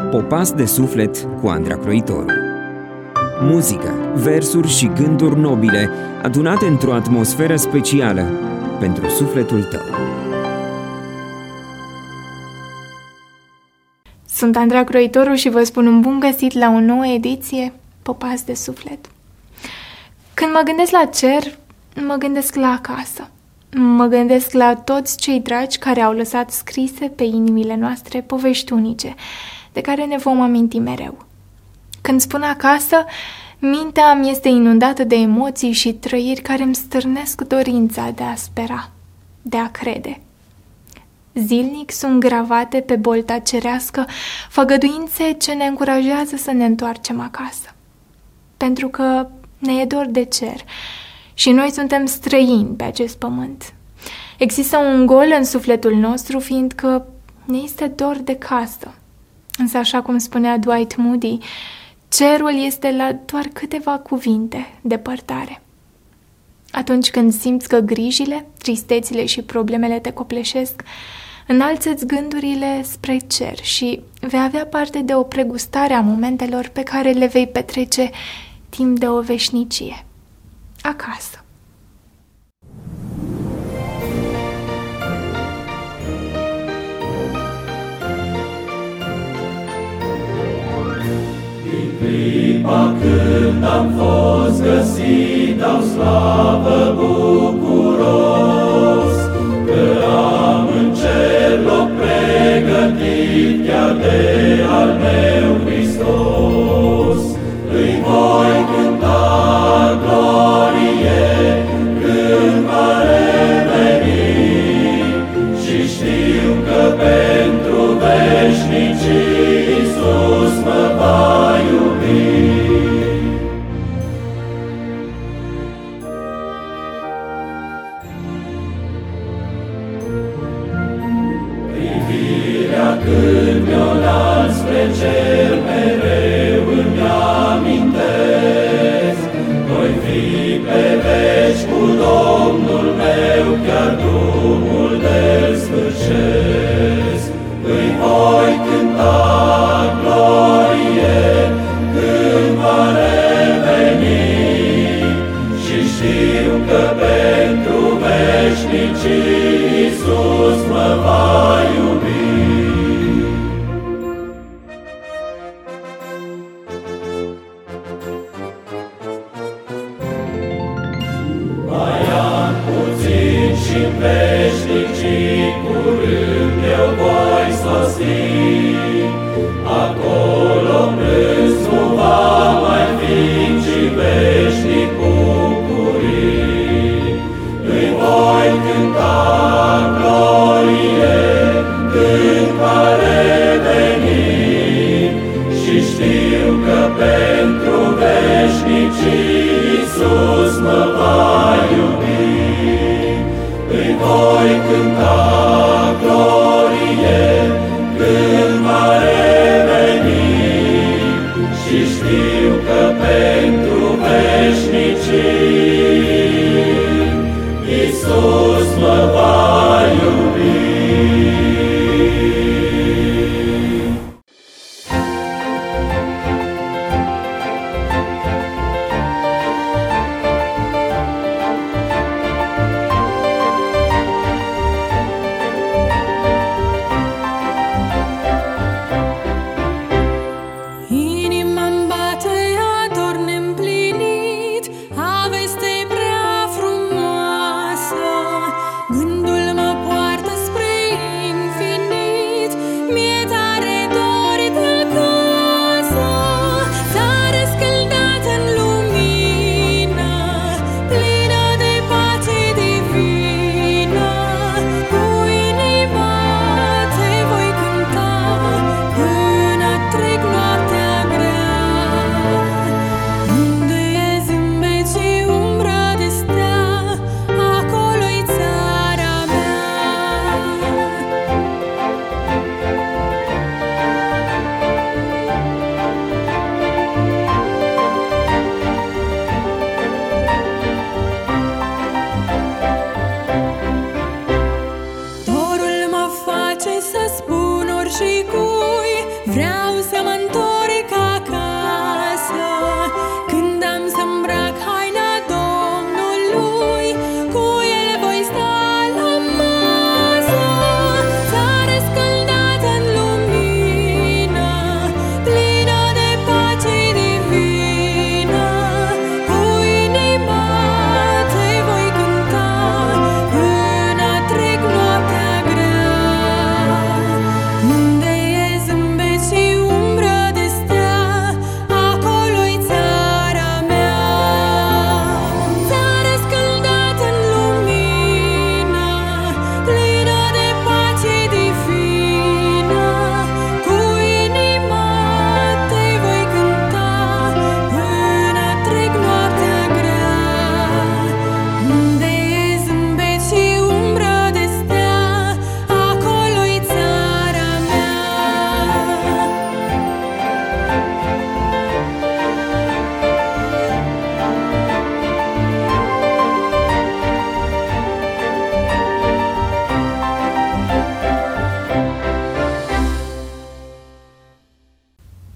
Popas de suflet cu Andra Croitoru. Muzică, versuri și gânduri nobile adunate într-o atmosferă specială pentru sufletul tău. Sunt Andra Croitoru și vă spun un bun găsit la o nouă ediție Popas de suflet. Când mă gândesc la cer, mă gândesc la acasă. Mă gândesc la toți cei dragi care au lăsat scrise pe inimile noastre povești unice, de care ne vom aminti mereu. Când spun acasă, mintea mi este inundată de emoții și trăiri care îmi stârnesc dorința de a spera, de a crede. Zilnic sunt gravate pe bolta cerească făgăduințe ce ne încurajează să ne întoarcem acasă. Pentru că ne e dor de cer și noi suntem străini pe acest pământ. Există un gol în sufletul nostru, fiindcă ne este dor de casă. Însă, așa cum spunea Dwight Moody, cerul este la doar câteva cuvinte depărtare. Atunci când simți că grijile, tristețile și problemele te copleșesc, înalță-ți gândurile spre cer și vei avea parte de o pregustare a momentelor pe care le vei petrece timp de o veșnicie. Acasă. Din clipa când am fost găsit, dau slavă bucuros, că am în cer loc pregătit chiar de al meu Hristos. Îi voi cânta glorie când va reveni și știu că pentru veșnicii Iisus mă va iubi. Privirea când mi-o las spre cer,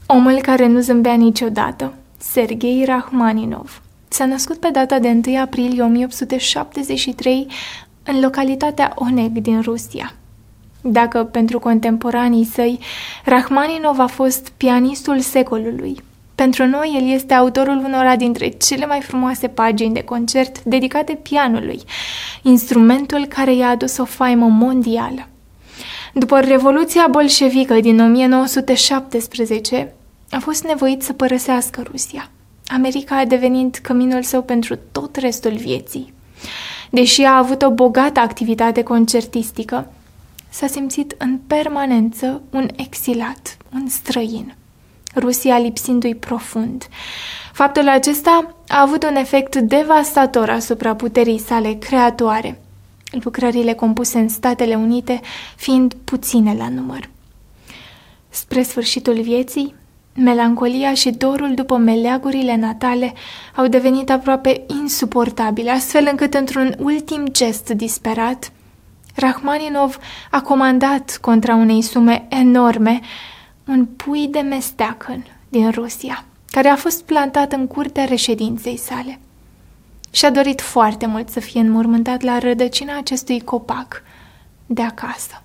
Omul care nu zâmbea niciodată, Sergei Rachmaninov, s-a născut pe data de 1 aprilie 1873 în localitatea Oneg din Rusia. Dacă pentru contemporanii săi Rachmaninov a fost pianistul secolului, pentru noi el este autorul unora dintre cele mai frumoase pagini de concert dedicate pianului, instrumentul care i-a adus o faimă mondială. După Revoluția bolșevică din 1917, a fost nevoit să părăsească Rusia, America devenind căminul său pentru tot restul vieții. Deși a avut o bogată activitate concertistică, s-a simțit în permanență un exilat, un străin, Rusia lipsindu-i profund. Faptul acesta a avut un efect devastator asupra puterii sale creatoare, lucrările compuse în Statele Unite fiind puține la număr. Spre sfârșitul vieții, melancolia și dorul după meleagurile natale au devenit aproape insuportabile, astfel încât într-un ultim gest disperat, Rachmaninov a comandat contra unei sume enorme un pui de mesteacăn din Rusia, care a fost plantat în curtea reședinței sale. Și-a dorit foarte mult să fie înmormântat la rădăcina acestui copac de acasă.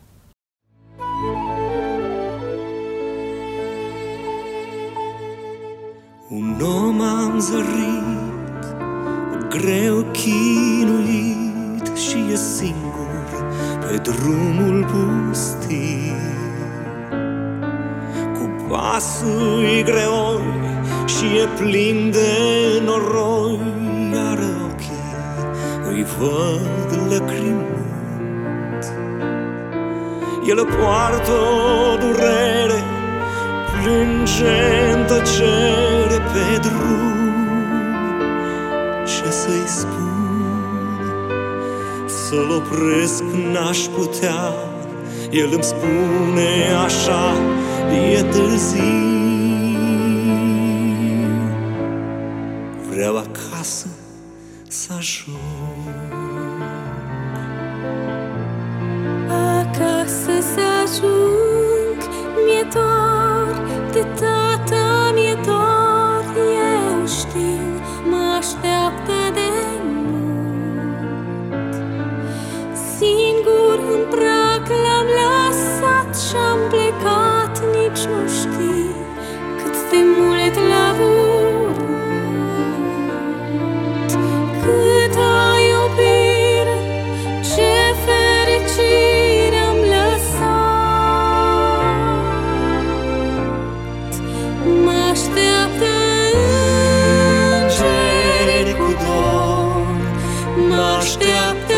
Un om am zărit, greu chinuit și e singur pe drumul pustiu. Cu pasul greoi și e plin de noroi, iar ochii îi văd lăcrimând. El poartă o durere, plânge în tăcere pe drum. Ce să-i spun? Să-l opresc n-aș putea. El îmi spune așa, e târziu. Vreau acasă să ajung. Acasă să ajung, mi-e dor de tata, mi-e dor. Eu știu, mă așteaptă de mult. Singur în prag l-am lăsat și-am plecat, nici nu știi cât de mult l-a vrut. Câtă iubire, ce fericire am lăsat. Mă așteaptă îngeri cu dor, mă așteaptă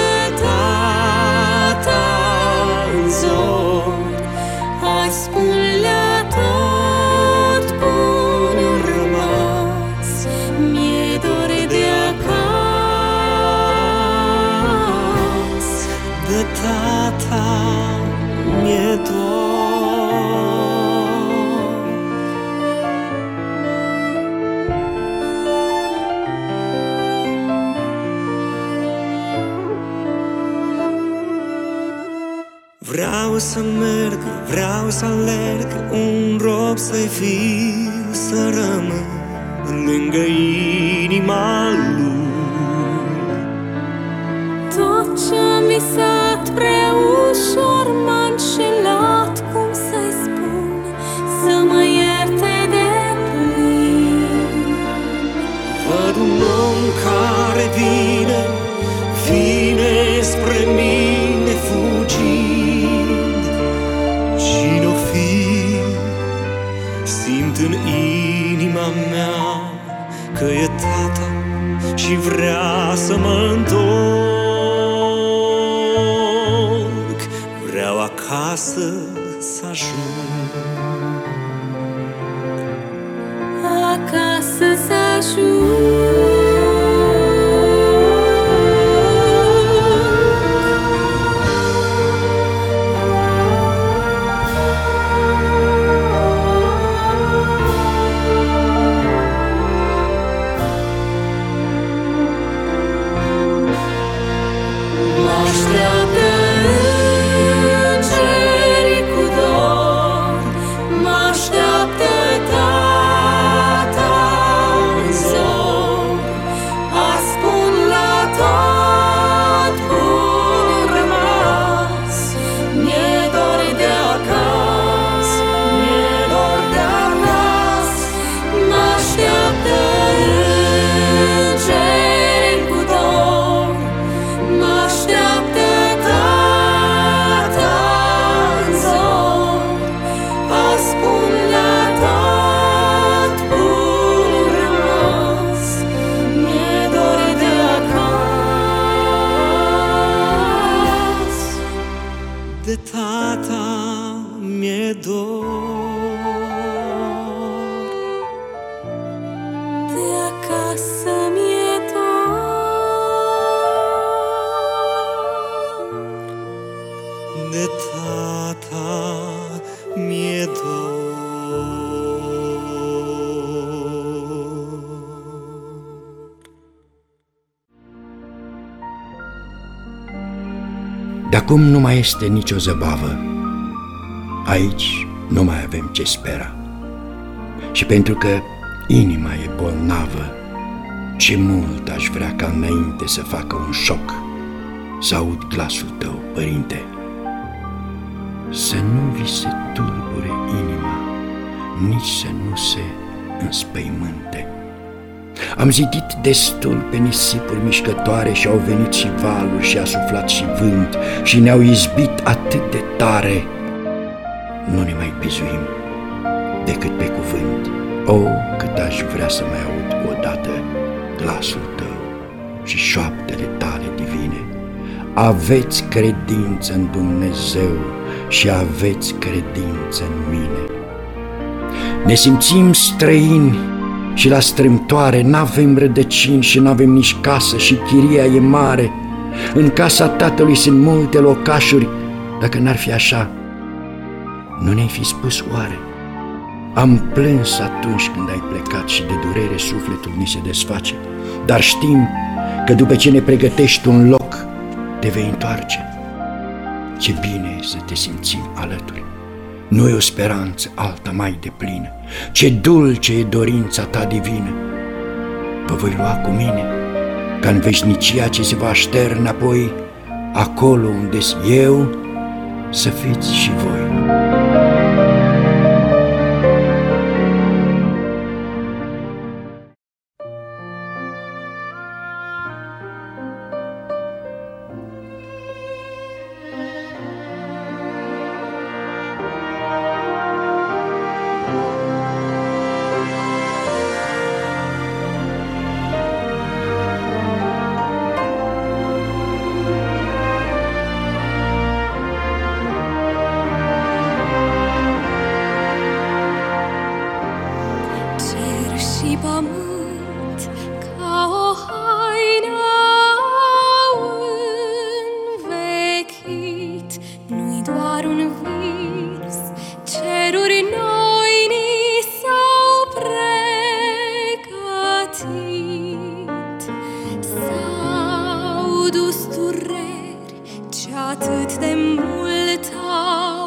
tata în zor. Hai spun la tot bunul rămas, mi-e dor de acasă. De tata mi-e dor. Vreau să merg, vreau să alerg, un rob să-i fiu, să rămân lângă inima lui. Tot ce-am visat prea ușor m-a înșelat, cum să-i spun, să mă ierte de plin. Văd un om care vine, vine spre mine fugind. Cine-o fi, simt în inima mea că e tata și vrea să mă întorc. Vreau acasă să ajung. Acasă să ajung. Mă așteaptă îngeri cu dor, mă așteaptă tata acum nu mai este nicio zăbavă. Aici nu mai avem ce spera. Și pentru că inima e bolnavă, ce mult aș vrea ca înainte să facă un șoc, să aud glasul tău, Părinte. Să nu vi se tulbure inima, nici să nu se înspăimânte. Am zidit destul pe nisipuri mișcătoare și au venit și valuri și a suflat și vânt și ne-au izbit atât de tare. Nu ne mai bizuim decât pe cuvânt. O, cât aș vrea să mai aud odată glasul tău și șoaptele tale divine. Aveți credință în Dumnezeu și aveți credință în mine. Ne simțim străini și la strâmtoare, n-avem rădăcini și n-avem nici casă și chiria e mare. În casa tatălui sunt multe locașuri, dacă n-ar fi așa, nu ne-ai fi spus oare? Am plâns atunci când ai plecat și de durere sufletul ni se desface, dar știm că după ce ne pregătești un loc, te vei întoarce. Ce bine e să te simțim alături. Nu e o speranță alta mai deplină. Ce dulce e dorința ta divină. Vă voi lua cu mine, ca în veșnicia ce se va așterne apoi, acolo unde-s eu, să fiți și voi. Și pământ ca o haină învechit, nu-i doar un vis, ceruri noi ni s-au pregătit. S-au dus dureri ce atât de mult au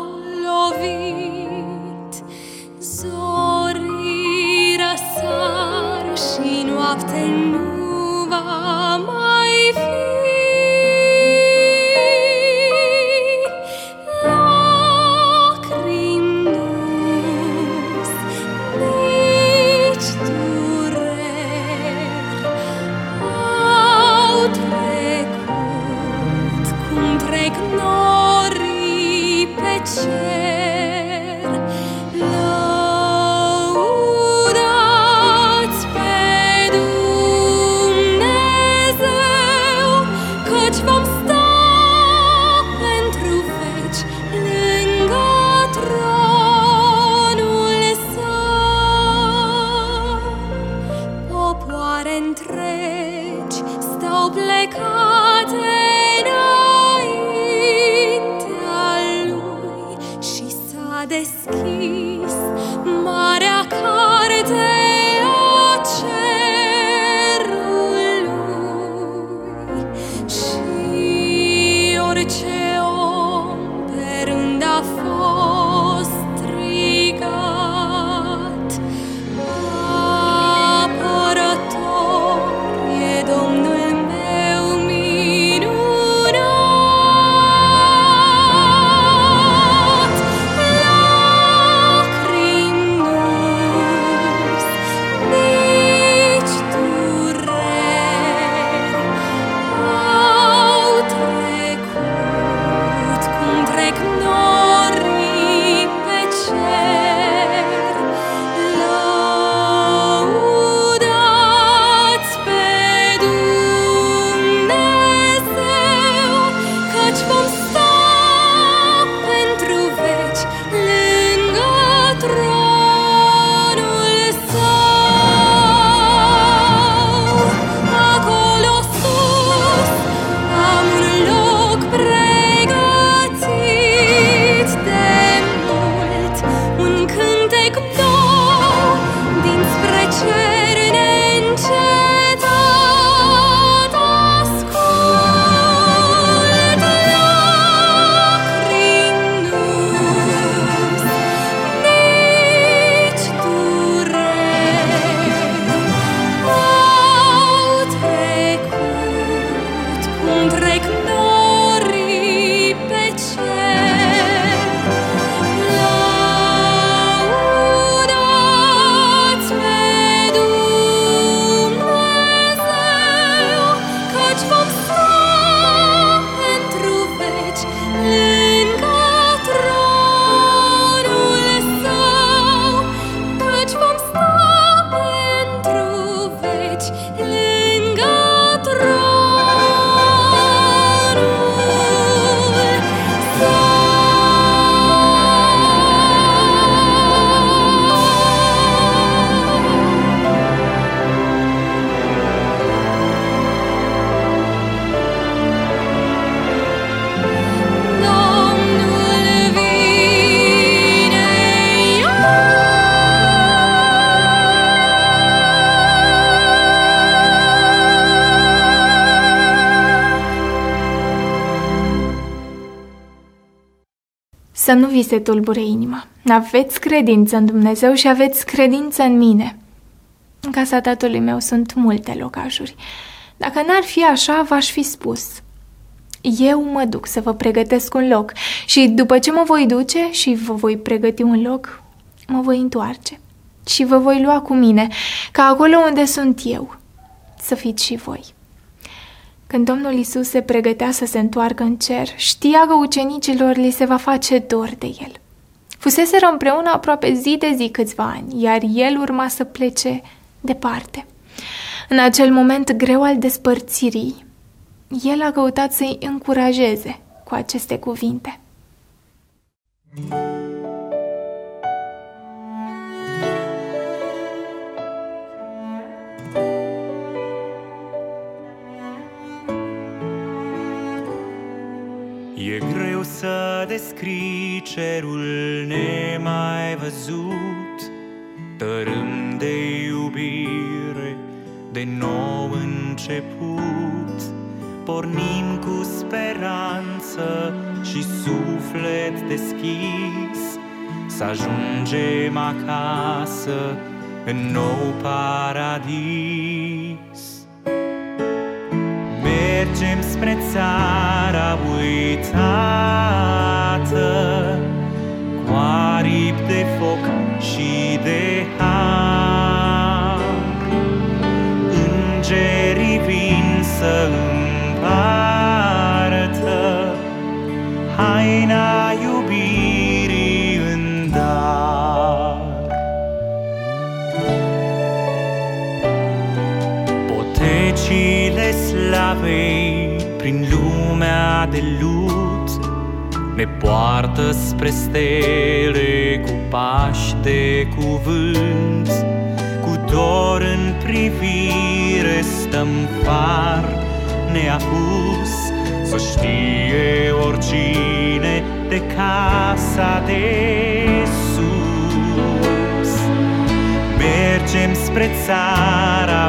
lovit. Zorii răsar Să nu vi se tulbure inima. Aveți credință în Dumnezeu și aveți credință în mine. În casa tatălui meu sunt multe locașuri. Dacă n-ar fi așa, v-aș fi spus. Eu mă duc să vă pregătesc un loc și după ce mă voi duce și vă voi pregăti un loc, mă voi întoarce și vă voi lua cu mine, ca acolo unde sunt eu, să fiți și voi. Când Domnul Iisus se pregătea să se întoarcă în cer, știa că ucenicilor li se va face dor de el. Fuseseră împreună aproape zi de zi câțiva ani, iar el urma să plece departe. În acel moment greu al despărțirii, el a căutat să-i încurajeze cu aceste cuvinte. E greu să descrii cerul nemai văzut, tărâm de iubire, de nou început. Pornim cu speranță și suflet deschis, să ajungem acasă în nou paradis. Mergem spre țara uitată, cu aripi de foc și de har. Îngerii vin să împartă haina iubirii în dar. Potecile slavei prin lumea de lut ne poartă spre stele cu pași de cuvânt. Cu dor în privire stăm far neapus, să știe oricine de casa de sus. Mergem spre țara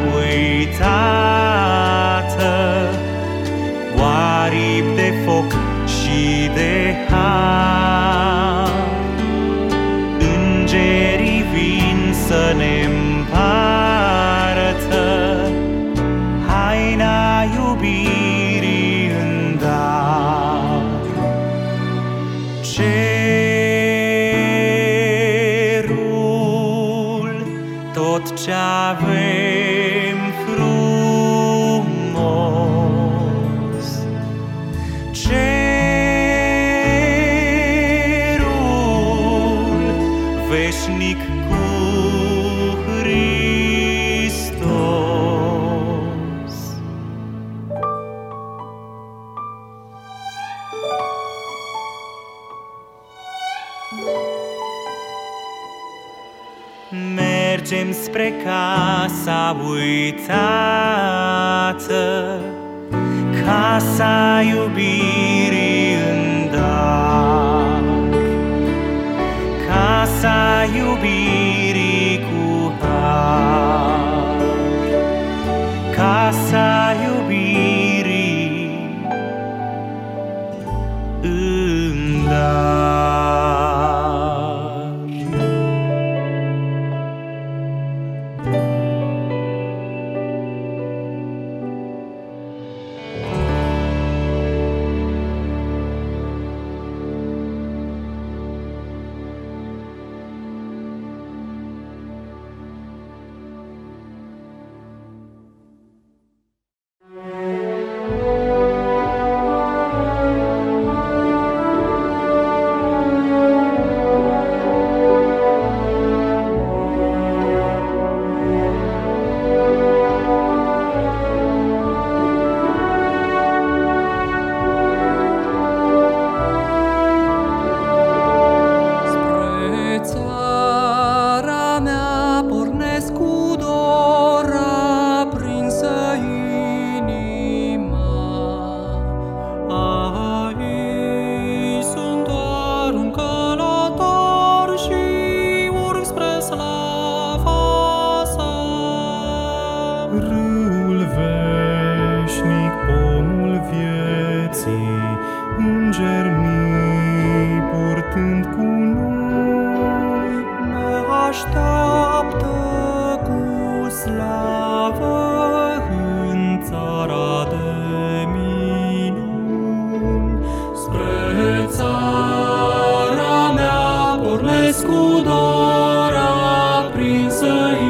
uitată, cu aripi de foc și de har. Îngerii vin să ne împartă haina iubirii în dar. Cerul, tot ce avem frumos, cerul veșnic cu Hristos. Mergem spre casa uitată, casa iubirii în dar. Casa iubirii cu har. Casa iubirii în dar. îngeri mi purta. stând cu noi, mă așteaptă cu slavă în țara de minuni. Spre țara mea pornesc cu dor aprinsă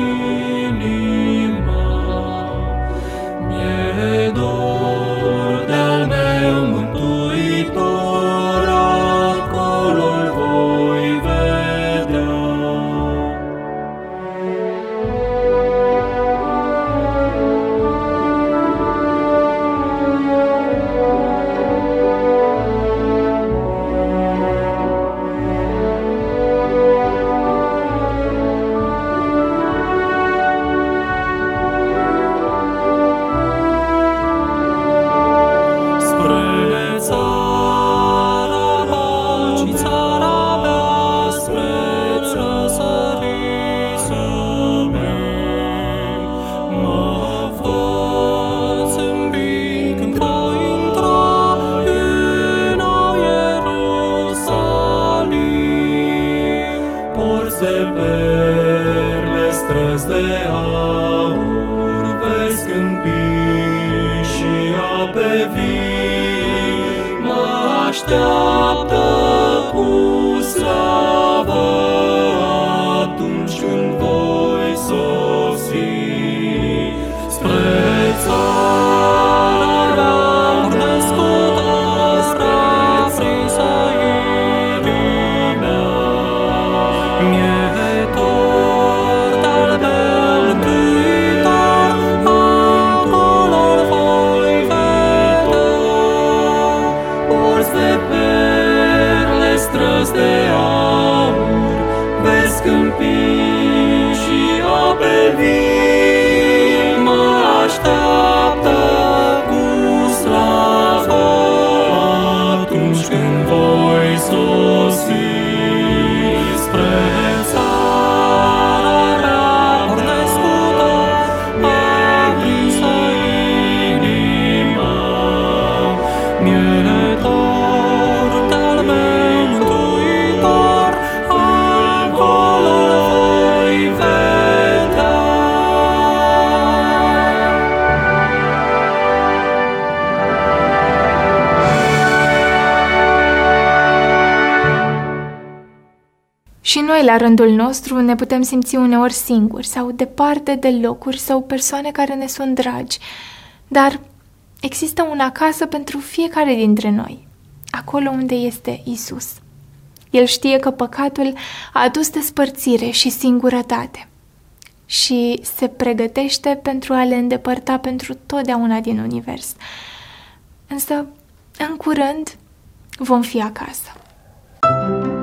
inima. Mi-e dor de-al meu Mântuitor, acolo-l voi vedea. Spre țara mea, ci țara mea, spre-ți răsărit să merg. Mă fac îmbin când voi intra în Ierusalim. Porți de perle, străzi de aur, vezi câmpii și ape vii, mă așteaptă cu slavă atunci când voi sosi. Spre țara mea pornesc cu dor aprinsă inima. Mi-e dor de-al meu Mântuitor, acolo-l voi vedea. Porți de perle, străzi de aur, vezi câmpii și ape vii, mă așteaptă cu slavă atunci când voi sosi. Spre țara mea pornesc cu dor aprinsă inima. Mi-e dor de-al meu Mântuitor, acolo-l voi vedea. Și noi, la rândul nostru, ne putem simți uneori singuri sau departe de locuri sau persoane care ne sunt dragi. Dar există un acasă pentru fiecare dintre noi, acolo unde este Isus. El știe că păcatul a adus despărțire și singurătate și se pregătește pentru a le îndepărta pentru totdeauna din univers. Însă, în curând, vom fi acasă.